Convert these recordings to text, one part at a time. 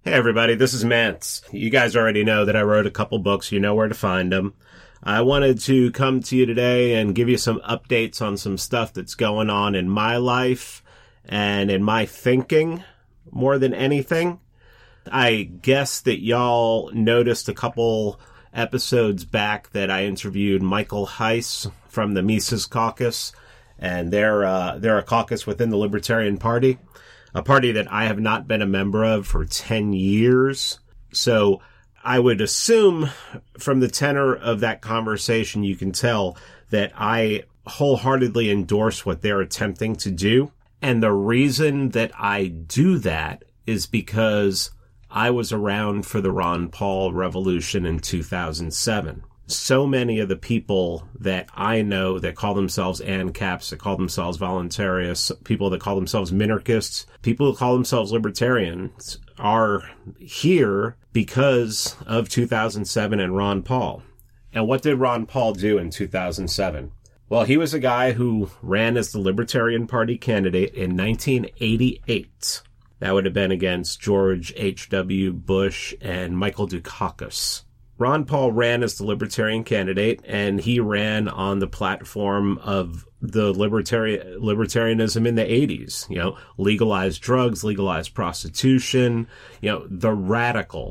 Hey everybody, this is Mance. You guys already know that I wrote a couple books. You know where to find them. I wanted to come to you today and give you some updates on some stuff that's going on in my life and in my thinking more than anything. I guess that y'all noticed a couple episodes back that I interviewed Michael Heiss from the Mises Caucus, and they're a caucus within the Libertarian Party. A party that I have not been a member of for 10 years. So I would assume from the tenor of that conversation, you can tell that I wholeheartedly endorse what they're attempting to do. And the reason that I do that is because I was around for the Ron Paul revolution in 2007. So many of the people that I know that call themselves ANCAPs, that call themselves voluntarists, people that call themselves minarchists, people that call themselves libertarians are here because of 2007 and Ron Paul. And what did Ron Paul do in 2007? Well, he was a guy who ran as the Libertarian Party candidate in 1988. That would have been against George H.W. Bush and Michael Dukakis. Ron Paul ran as the Libertarian candidate, and he ran on the platform of the libertarianism in the 80s. You know, legalize drugs, legalize prostitution, you know, the radical,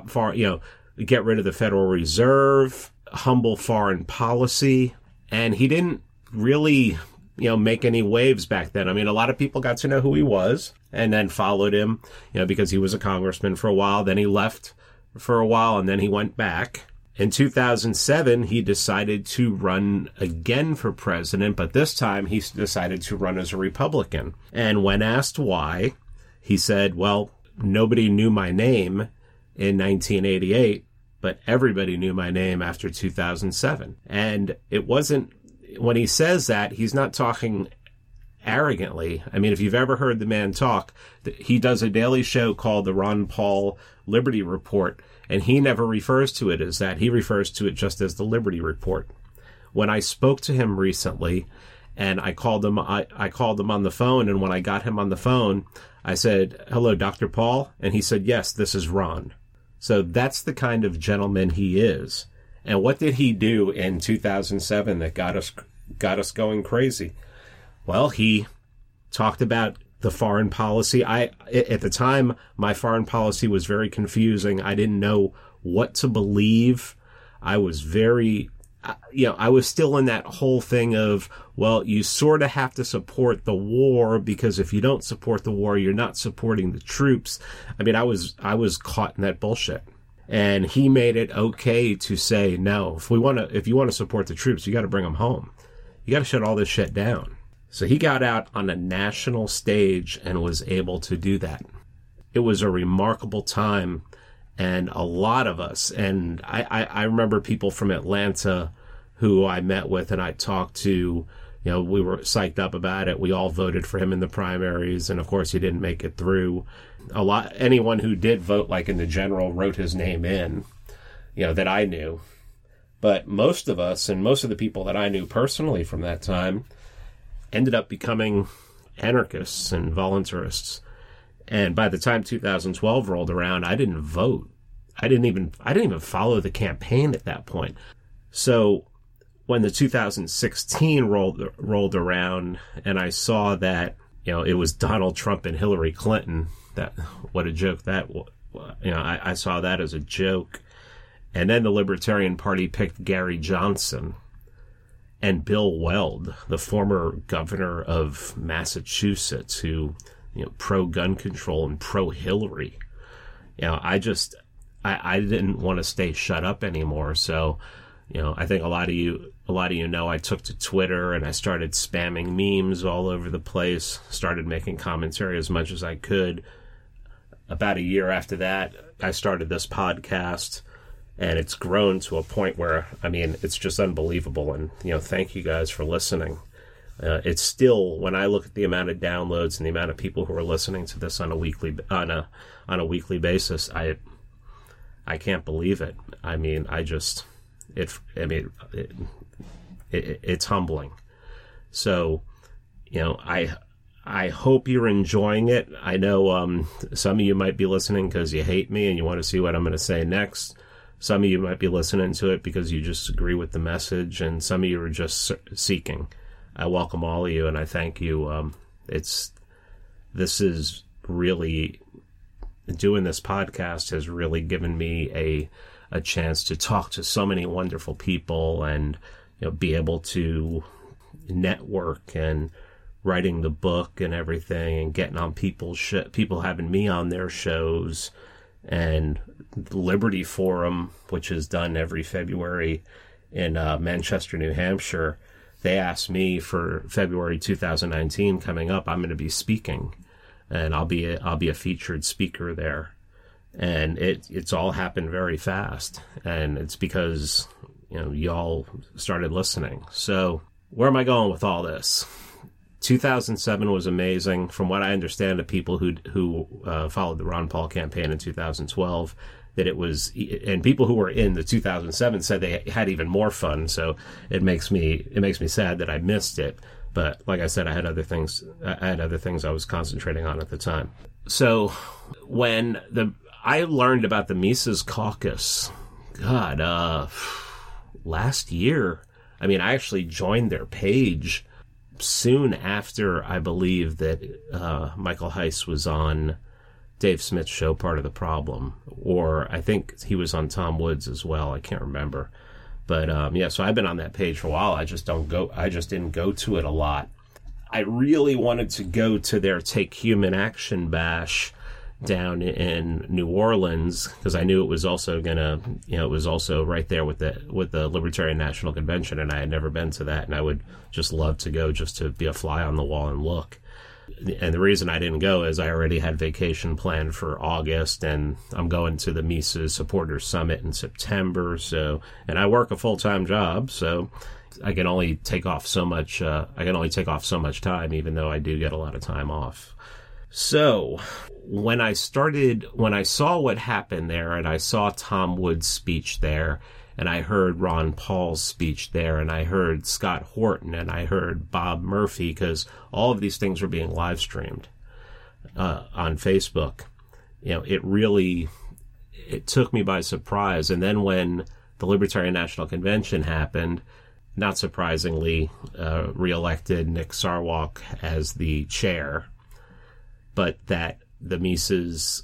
get rid of the Federal Reserve, humble foreign policy. And he didn't really, make any waves back then. I mean, a lot of people got to know who he was and then followed him, because he was a congressman for a while. Then he left for a while, and then he went back. In 2007, he decided to run again for president, but this time he decided to run as a Republican. And when asked why, he said, well, nobody knew my name in 1988, but everybody knew my name after 2007. And it wasn't, when he says that, he's not talking arrogantly. I mean, if you've ever heard the man talk, he does a daily show called the Ron Paul Liberty Report, and he never refers to it as that. He refers to it just as the Liberty Report. When I spoke to him recently, and I called him on the phone, and when I got him on the phone, I said, "Hello, Dr. Paul?" And he said, "Yes, this is Ron." So that's the kind of gentleman he is. And what did he do in 2007 that got us going crazy? Well, he talked about the foreign policy. At the time, my foreign policy was very confusing. I didn't know what to believe. I was I was still in that whole thing of, well, you sort of have to support the war, because if you don't support the war, you're not supporting the troops. I mean, I was caught in that bullshit. And he made it okay to say, no, if you want to support the troops, you got to bring them home. You got to shut all this shit down. So he got out on a national stage and was able to do that. It was a remarkable time, and a lot of us, and I remember people from Atlanta who I met with and I talked to, we were psyched up about it. We all voted for him in the primaries, and of course he didn't make it through. Anyone who did vote, like in the general, wrote his name in, that I knew. But most of us, and most of the people that I knew personally from that time, ended up becoming anarchists and voluntarists. And by the time 2012 rolled around, I didn't vote. I didn't even follow the campaign at that point. So when the 2016 rolled around, and I saw that, it was Donald Trump and Hillary Clinton, what a joke that was. I saw that as a joke. And then the Libertarian Party picked Gary Johnson and Bill Weld, the former governor of Massachusetts, who, pro-gun control and pro-Hillary. I didn't want to stay shut up anymore. So, I think a lot of you I took to Twitter and I started spamming memes all over the place, started making commentary as much as I could. About a year after that, I started this podcast. And it's grown to a point where, it's just unbelievable. And, thank you guys for listening. It's still, when I look at the amount of downloads and the amount of people who are listening to this on a weekly basis, I can't believe it. It's humbling. So, I hope you're enjoying it. I know some of you might be listening because you hate me and you want to see what I'm going to say next. Some of you might be listening to it because you just agree with the message, and some of you are just seeking. I welcome all of you, and I thank you. This is really, doing this podcast has really given me a chance to talk to so many wonderful people, and be able to network, and writing the book and everything, and getting on people having me on their shows, and the Liberty Forum, which is done every February in Manchester, New Hampshire. They asked me for February 2019 coming up. I'm going to be speaking, and I'll be a featured speaker there. And it's all happened very fast, and it's because y'all started listening. So where am I going with all this? 2007 was amazing. From what I understand of people who followed the Ron Paul campaign in 2012, that it was, and people who were in the 2007 said they had even more fun. So it makes me sad that I missed it. But like I said, I had other things I was concentrating on at the time. So when I learned about the Mises Caucus, last year, I actually joined their page soon after, I believe, that Michael Heiss was on Dave Smith's show, Part of the Problem, or I think he was on Tom Woods as well. I can't remember. But so I've been on that page for a while. I just didn't go to it a lot. I really wanted to go to their Take Human Action bash down in New Orleans, because I knew it was also it was also right there with the Libertarian National Convention, and I had never been to that, and I would just love to go just to be a fly on the wall and look. And the reason I didn't go is I already had vacation planned for August, and I'm going to the Mises Supporters Summit in September. So, and I work a full-time job, so I can only take off so much. Time, even though I do get a lot of time off. So when I saw what happened there, and I saw Tom Woods' speech there, and I heard Ron Paul's speech there, and I heard Scott Horton, and I heard Bob Murphy, because all of these things were being live streamed on Facebook. It took me by surprise. And then when the Libertarian National Convention happened, not surprisingly, reelected Nick Sarwark as the chair, but that the Mises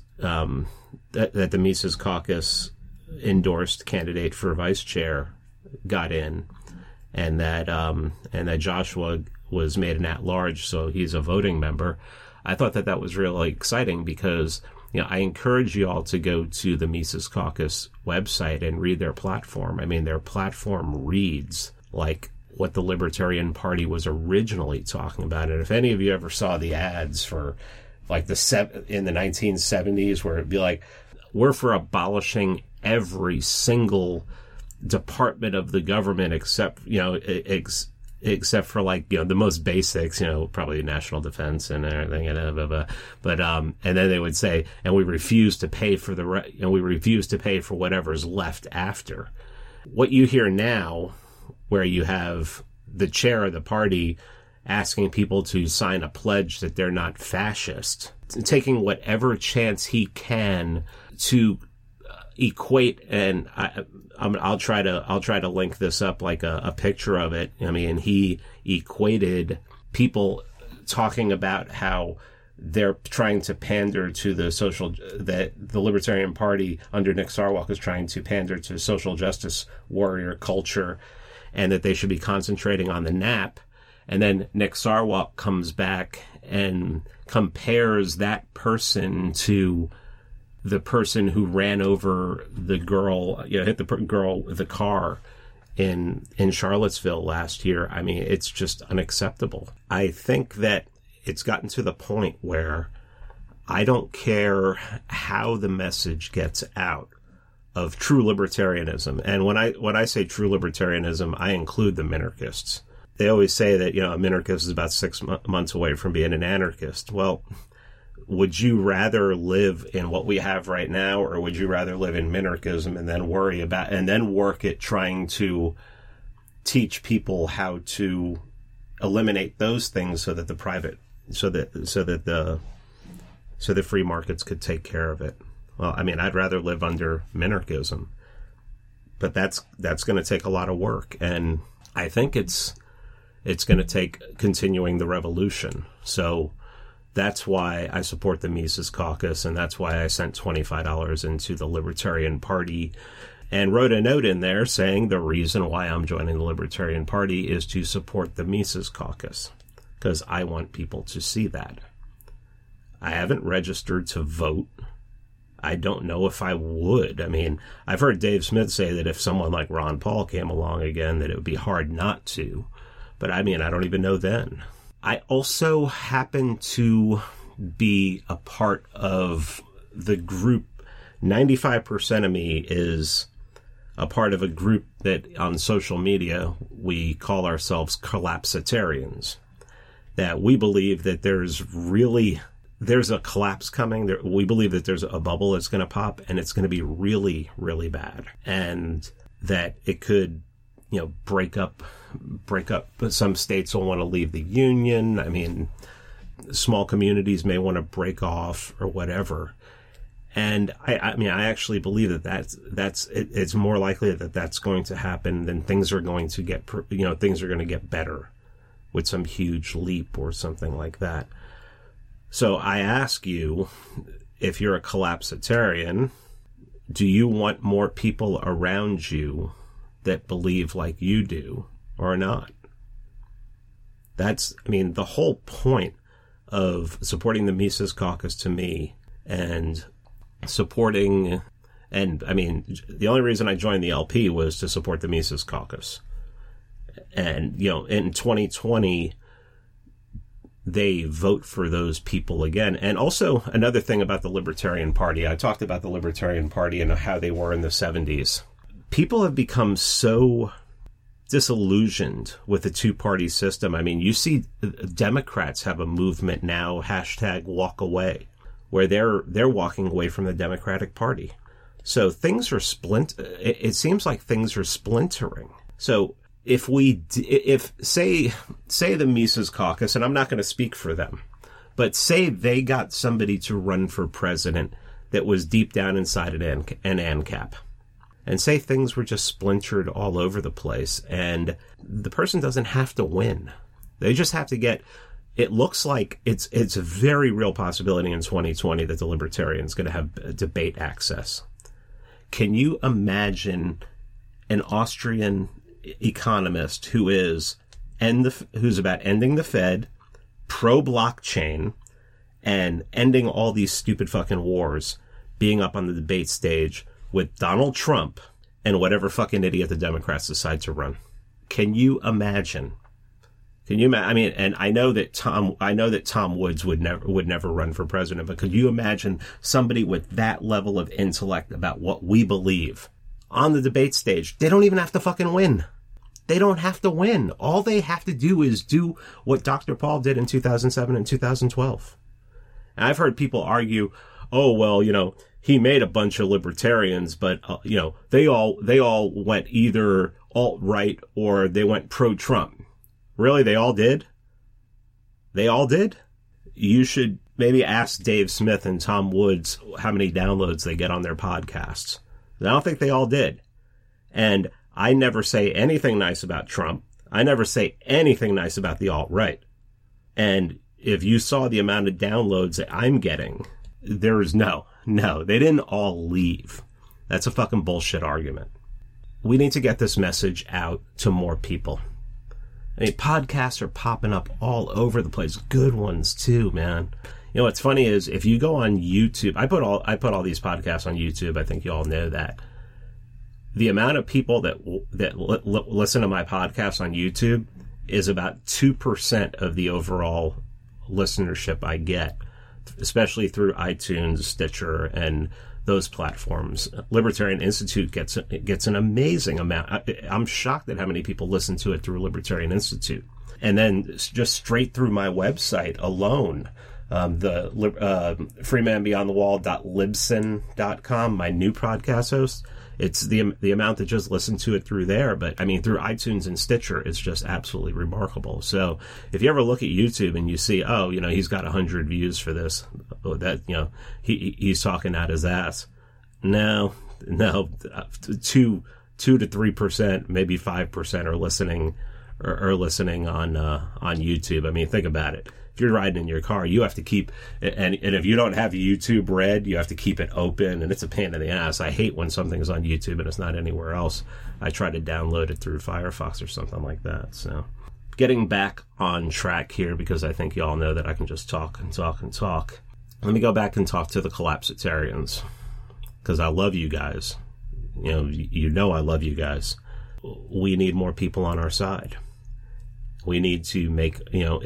Caucus endorsed candidate for vice chair got in, and that Joshua was made an at-large, so he's a voting member. I thought that was really exciting, because I encourage you all to go to the Mises Caucus website and read their platform. Their platform reads like what the Libertarian Party was originally talking about. And if any of you ever saw the ads for like in the 1970s, where it'd be like, we're for abolishing every single department of the government except for like, the most basics, probably national defense and everything, but and then they would say, and we refuse to pay for whatever's left after. What you hear now, where you have the chair of the party asking people to sign a pledge that they're not fascist, taking whatever chance he can to equate, and I'll try to link this up like a picture of it. He equated people talking about how they're trying to pander to that the Libertarian Party under Nick Sarwark is trying to pander to social justice warrior culture, and that they should be concentrating on the NAP. And then Nick Sarwark comes back and compares that person to the person who ran over the girl, hit the girl with the car in Charlottesville last year. It's just unacceptable. I think that it's gotten to the point where I don't care how the message gets out of true libertarianism. And when I say true libertarianism, I include the minarchists. They always say that, a minarchist is about 6 months away from being an anarchist. Well, would you rather live in what we have right now, or would you rather live in minarchism and then work at trying to teach people how to eliminate those things so that the private so that the free markets could take care of it. Well, I mean, I'd rather live under minarchism, but that's going to take a lot of work, and I think it's going to take continuing the revolution. So that's why I support the Mises Caucus, and that's why I sent $25 into the Libertarian Party and wrote a note in there saying the reason why I'm joining the Libertarian Party is to support the Mises Caucus, because I want people to see that. I haven't registered to vote. I don't know if I would. I mean, I've heard Dave Smith say that if someone like Ron Paul came along again, that it would be hard not to. But I mean, I don't even know then. I also happen to be a part of the group. 95% of me is a part of a group that on social media we call ourselves collapsitarians. That we believe that there's a collapse coming. We believe that there's a bubble that's going to pop, and it's going to be really, really bad. And that it could, break up. Some states will want to leave the union. I mean, small communities may want to break off or whatever. And I actually believe it's more likely that that's going to happen than things are going to get, things are going to get better with some huge leap or something like that. So I ask you, if you're a collapsitarian, do you want more people around you that believe like you do or not? The whole point of supporting the Mises Caucus to me and the only reason I joined the LP was to support the Mises Caucus. And, in 2020, they vote for those people again. And also another thing about the Libertarian Party, I talked about the Libertarian Party and how they were in the 70s. People have become so disillusioned with the two-party system. I mean, you see Democrats have a movement now, #WalkAway, where they're walking away from the Democratic Party. So things are it seems like things are splintering. So if say the Mises Caucus, and I'm not going to speak for them, but say they got somebody to run for president that was deep down inside an ANCAP, and say things were just splintered all over the place, and the person doesn't have to win. They just have to get. It looks like it's a very real possibility in 2020 that the Libertarians going to have debate access. Can you imagine an Austrian economist who's about ending the Fed, pro-blockchain, and ending all these stupid fucking wars, being up on the debate stage with Donald Trump and whatever fucking idiot the Democrats decide to run? Can you imagine? And I know that Tom Woods would never run for president, but could you imagine somebody with that level of intellect about what we believe on the debate stage? They don't even have to fucking win. They don't have to win. All they have to do is do what Dr. Paul did in 2007 and 2012. And I've heard people argue, oh, well, he made a bunch of libertarians, but, they all went either alt-right or they went pro-Trump. Really? They all did? They all did? You should maybe ask Dave Smith and Tom Woods how many downloads they get on their podcasts. I don't think they all did. And I never say anything nice about Trump. I never say anything nice about the alt-right. And if you saw the amount of downloads that I'm getting, there's no, they didn't all leave. That's a fucking bullshit argument. We need to get this message out to more people. I mean, podcasts are popping up all over the place. Good ones too, man. What's funny is if you go on YouTube, I put all these podcasts on YouTube. I think you all know that. The amount of people that listen to my podcasts on YouTube is about 2% of the overall listenership I get, especially through iTunes, Stitcher, and those platforms. Libertarian Institute gets an amazing amount. I'm shocked at how many people listen to it through Libertarian Institute. And then just straight through my website alone, the freemanbeyondthewall.libsyn.com, my new podcast host. It's the amount that just listen to it through there, but I mean through iTunes and Stitcher, it's just absolutely remarkable. So if you ever look at YouTube and you see, oh, he's got 100 views for this, he's talking out his ass. No, 2 to 3%, maybe 5% are listening on YouTube. I mean, think about it. If you're riding in your car, you have to keep, and if you don't have YouTube Red, you have to keep it open, and it's a pain in the ass. I hate when something's on YouTube and it's not anywhere else. I try to download it through Firefox or something like that. So, getting back on track here, because I think you all know that I can just talk and talk and talk. Let me go back and talk to the collapsitarians, because I love you guys. You know I love you guys. We need more people on our side. We need to make,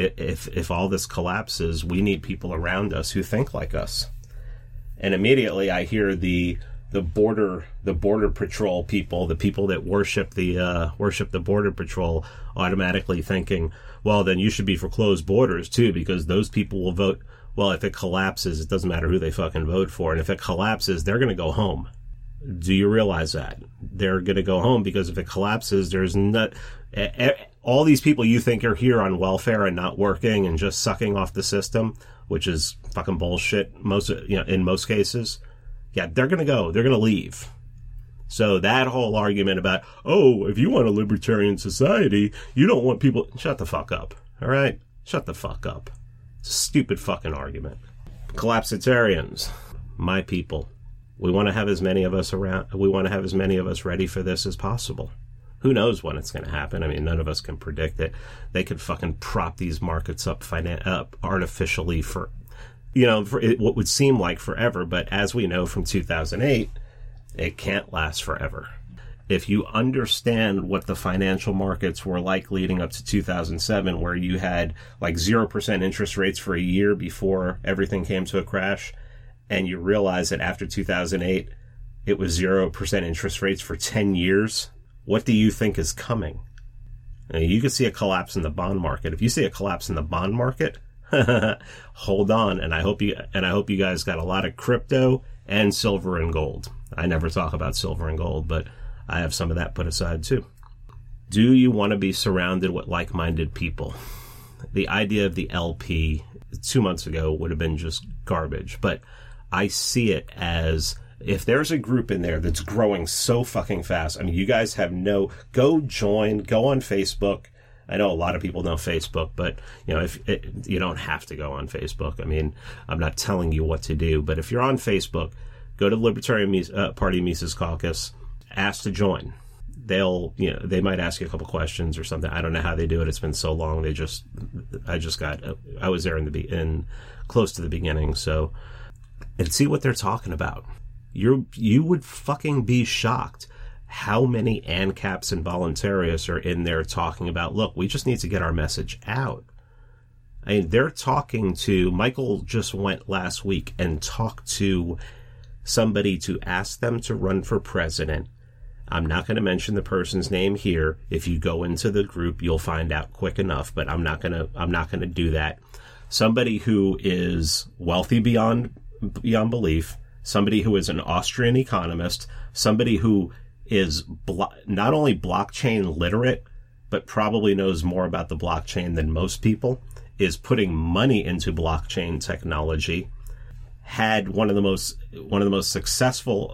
if all this collapses, we need people around us who think like us. And immediately I hear the border patrol people, the people that worship the border patrol, automatically thinking, well, then you should be for closed borders too, because those people will vote. Well, if it collapses, it doesn't matter who they fucking vote for. And if it collapses, they're going to go home. Do you realize that? They're going to go home, because if it collapses, there's not... all these people you think are here on welfare and not working and just sucking off the system, which is fucking bullshit in most cases. Yeah, they're going to go. They're going to leave. So that whole argument about, oh, if you want a libertarian society, you don't want people... Shut the fuck up. All right? Shut the fuck up. It's a stupid fucking argument. Collapsitarians, my people. We want to have as many of us around. We want to have as many of us ready for this as possible. Who knows when it's going to happen? I mean, none of us can predict it. They could fucking prop these markets up artificially for what would seem like forever. But as we know from 2008, it can't last forever. If you understand what the financial markets were like leading up to 2007, where you had like 0% interest rates for a year before everything came to a crash, and you realize that after 2008, it was 0% interest rates for 10 years, what do you think is coming? You could see a collapse in the bond market. If you see a collapse in the bond market, hold on. And I hope you guys got a lot of crypto and silver and gold. I never talk about silver and gold, but I have some of that put aside too. Do you want to be surrounded with like-minded people? The idea of the LP 2 months ago would have been just garbage, but I see it as, if there's a group in there that's growing so fucking fast, I mean, you guys have go on Facebook. I know a lot of people know Facebook, but you don't have to go on Facebook. I mean, I'm not telling you what to do, but if you're on Facebook, go to Libertarian Party Mises Caucus, ask to join. They might ask you a couple questions or something. I don't know how they do it. It's been so long. I was there in close to the beginning, so, and see what they're talking about. You would fucking be shocked how many ANCAPs and voluntarists are in there talking about, look, we just need to get our message out. I mean, they're talking to, Michael just went last week and talked to somebody to ask them to run for president. I'm not going to mention the person's name here. If you go into the group, you'll find out quick enough, but I'm not going to do that. Somebody who is wealthy beyond belief, somebody who is an Austrian economist, somebody who is not only blockchain literate, but probably knows more about the blockchain than most people, is putting money into blockchain technology, had started one of the most successful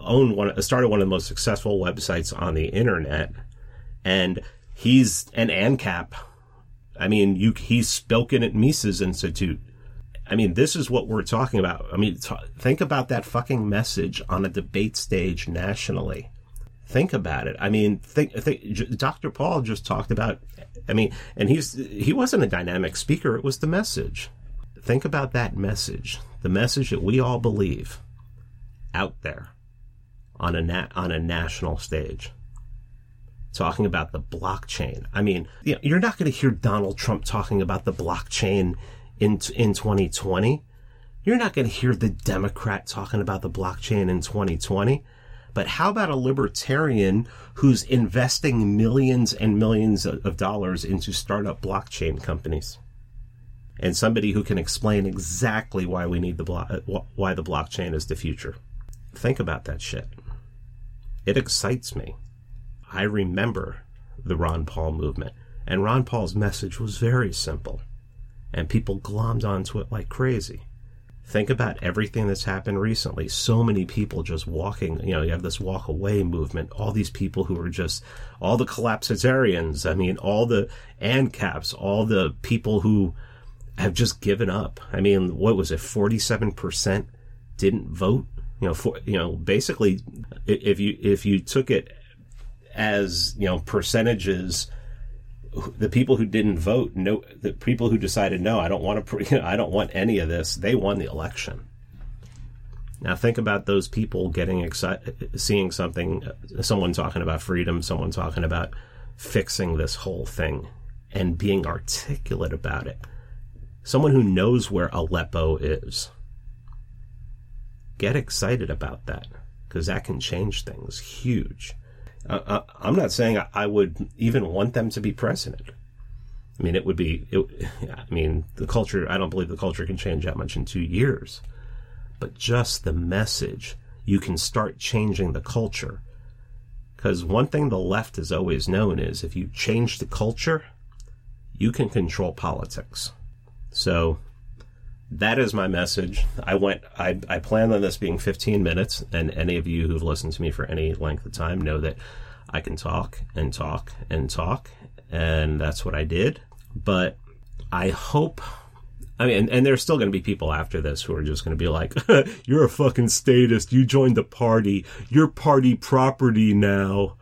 websites on the internet, and he's an ANCAP. I mean, he's spoken at Mises Institute. I mean, this is what we're talking about. I mean, think about that fucking message on a debate stage nationally. Think about it. I mean, think. Dr. Paul just talked about, I mean, and he wasn't a dynamic speaker. It was the message. Think about that message. The message that we all believe out there on a national stage. Talking about the blockchain. I mean, you're not going to hear Donald Trump talking about the blockchain in 2020. You're not going to hear the Democrat talking about the blockchain in 2020. But how about a libertarian who's investing millions and millions of dollars into startup blockchain companies? and somebody who can explain exactly why we need why the blockchain is the future. Think about that shit. It excites me. I remember the Ron Paul movement, and Ron Paul's message was very simple, and people glommed onto it like crazy. Think about everything that's happened recently. So many people just walking, you have this walk away movement, all these people who are just, all the collapsitarians, all the ANCAPs, all the people who have just given up. What was it, 47% didn't vote? Basically, if you took it as, percentages, the people who didn't vote, no, the people who decided, no, I don't want any of this, they won the election. Now think about those people getting excited, seeing someone talking about freedom, someone talking about fixing this whole thing and being articulate about it. Someone who knows where Aleppo is. Get excited about that, because that can change things huge. I'm not saying I would even want them to be president. The culture, I don't believe the culture can change that much in 2 years. But just the message, you can start changing the culture. Because one thing the left has always known is if you change the culture, you can control politics. So that is my message. I planned on this being 15 minutes, and any of you who've listened to me for any length of time know that I can talk and talk and talk, and that's what I did. But I hope, and there's still going to be people after this who are just going to be like, you're a fucking statist, you joined the party, you're party property now,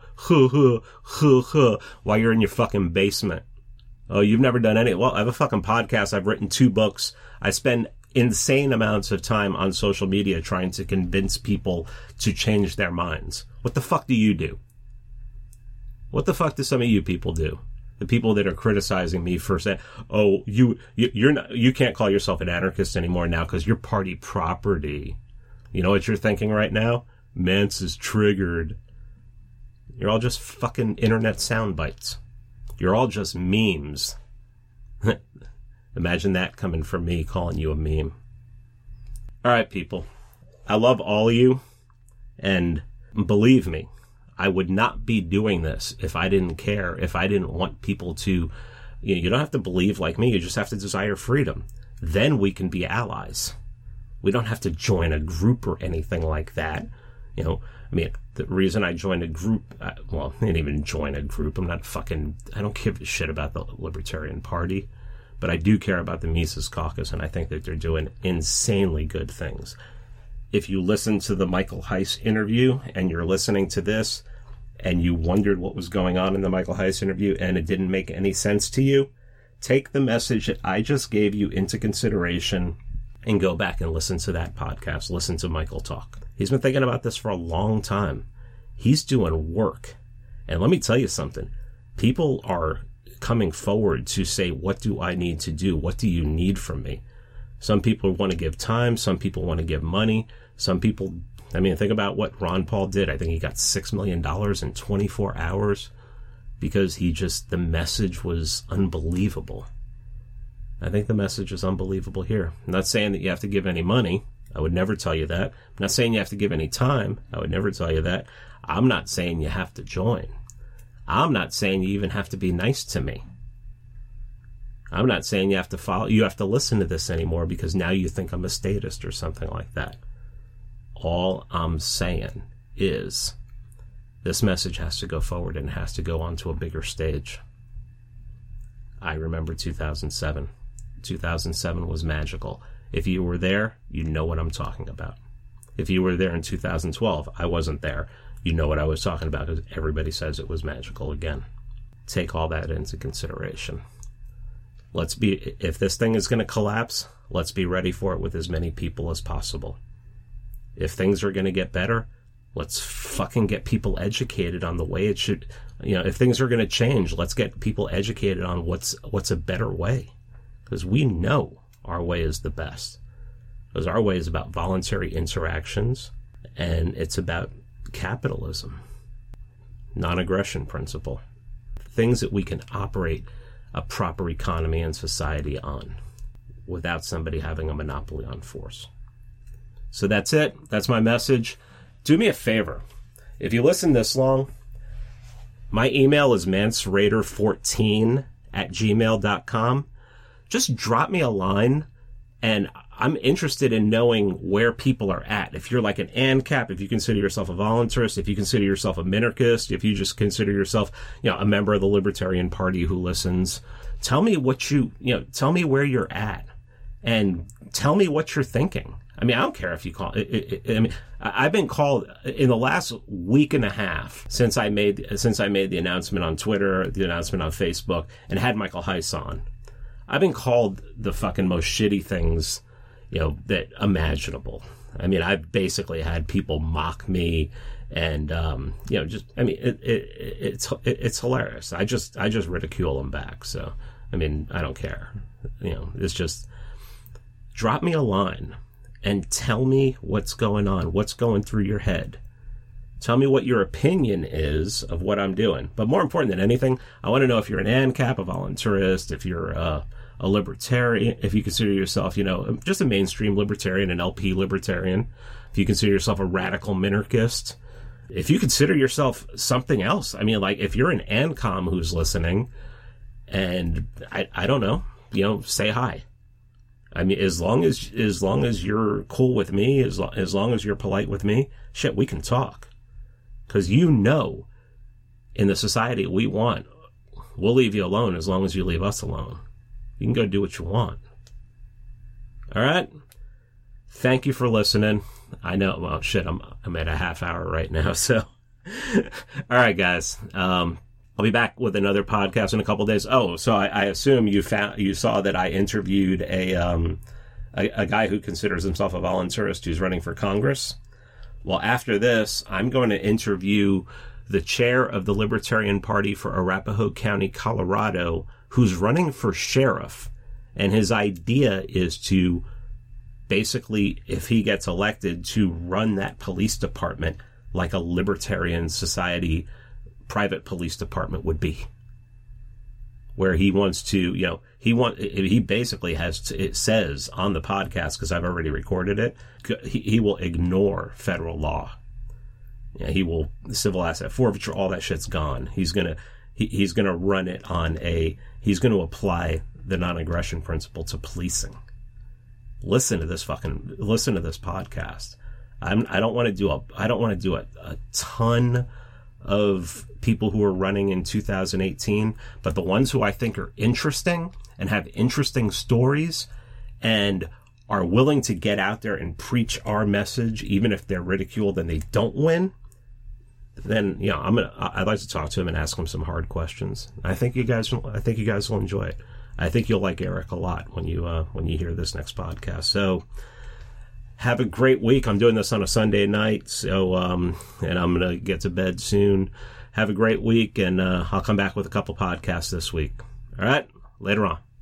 while you're in your fucking basement. Oh, you've never done any. Well, I have a fucking podcast. I've written 2 books. I spend insane amounts of time on social media trying to convince people to change their minds. What the fuck do you do? What the fuck do some of you people do? The people that are criticizing me for saying, oh, you can't call yourself an anarchist anymore now because you're party property. You know what you're thinking right now? Mance is triggered. You're all just fucking internet sound bites. You're all just memes. Imagine that coming from me calling you a meme. All right, people. I love all of you. And believe me, I would not be doing this if I didn't care, if I didn't want people to, you don't have to believe like me. You just have to desire freedom. Then we can be allies. We don't have to join a group or anything like that. The reason I joined a group, I didn't even join a group. I don't give a shit about the Libertarian Party, but I do care about the Mises Caucus, and I think that they're doing insanely good things. If you listen to the Michael Heiss interview and you're listening to this and you wondered what was going on in the Michael Heiss interview and it didn't make any sense to you, take the message that I just gave you into consideration and go back and listen to that podcast. Listen to Michael talk. He's been thinking about this for a long time. He's doing work. And let me tell you something. People are coming forward to say, what do I need to do? What do you need from me? Some people want to give time. Some people want to give money. Some people, think about what Ron Paul did. I think he got $6 million in 24 hours because the message was unbelievable. I think the message is unbelievable here. I'm not saying that you have to give any money. I would never tell you that. I'm not saying you have to give any time. I would never tell you that. I'm not saying you have to join. I'm not saying you even have to be nice to me. I'm not saying you have to listen to this anymore because now you think I'm a statist or something like that. All I'm saying is this message has to go forward and has to go onto a bigger stage. I remember 2007. 2007 was magical. If you were there, you know what I'm talking about. If you were there in 2012, I wasn't there. You know what I was talking about because everybody says it was magical again. Take all that into consideration. If this thing is going to collapse, let's be ready for it with as many people as possible. If things are going to get better, let's fucking get people educated on the way it should. If things are going to change, let's get people educated on what's a better way. Because we know our way is the best. Because our way is about voluntary interactions, and it's about capitalism, non-aggression principle, things that we can operate a proper economy and society on. without somebody having a monopoly on force. So that's it. That's my message. Do me a favor. If you listen this long, my email is mansraider14@gmail.com. Just drop me a line, and I'm interested in knowing where people are at. If you're like an ANCAP, if you consider yourself a voluntarist, if you consider yourself a minarchist, if you just consider yourself, a member of the Libertarian Party who listens, tell me what tell me where you're at, and tell me what you're thinking. I mean, I don't care if you call it. I've been called in the last week and a half since I made the announcement on Twitter, the announcement on Facebook, and had Michael Heiss on. I've been called the fucking most shitty things, that imaginable. I mean, I've basically had people mock me, and it's hilarious. I just ridicule them back. So, I mean, I don't care. It's just drop me a line and tell me what's going on, what's going through your head. Tell me what your opinion is of what I'm doing. But more important than anything, I want to know if you're an ANCAP, a voluntarist, if you're a libertarian, if you consider yourself, just a mainstream libertarian, an LP libertarian, if you consider yourself a radical minarchist, if you consider yourself something else. I mean, like, if you're an ANCOM who's listening, and I don't know, say hi. I mean, as long as you're cool with me, as long as you're polite with me, shit, we can talk. Because in the society we want, we'll leave you alone as long as you leave us alone. You can go do what you want. All right? Thank you for listening. I know, well, shit, I'm at a half hour right now, so. All right, guys. I'll be back with another podcast in a couple of days. Oh, so I assume you saw that I interviewed a guy who considers himself a voluntarist who's running for Congress. Well, after this, I'm going to interview the chair of the Libertarian Party for Arapahoe County, Colorado, who's running for sheriff. And his idea is to basically, if he gets elected, to run that police department like a libertarian society private police department would be, where he wants to, he basically it says on the podcast, because I've already recorded it, he will ignore federal law. He will, civil asset forfeiture, all that shit's gone. He's gonna run it on he's gonna apply the non-aggression principle to policing. Listen to this podcast. I don't want to do a ton of people who are running in 2018, but the ones who I think are interesting and have interesting stories and are willing to get out there and preach our message, even if they're ridiculed and they don't win, then I'd like to talk to them and ask them some hard questions. I think you guys will enjoy it. I think you'll like Eric a lot when you hear this next podcast. So have a great week. I'm doing this on a Sunday night, so and I'm gonna get to bed soon. Have a great week, and I'll come back with a couple podcasts this week. All right, later on.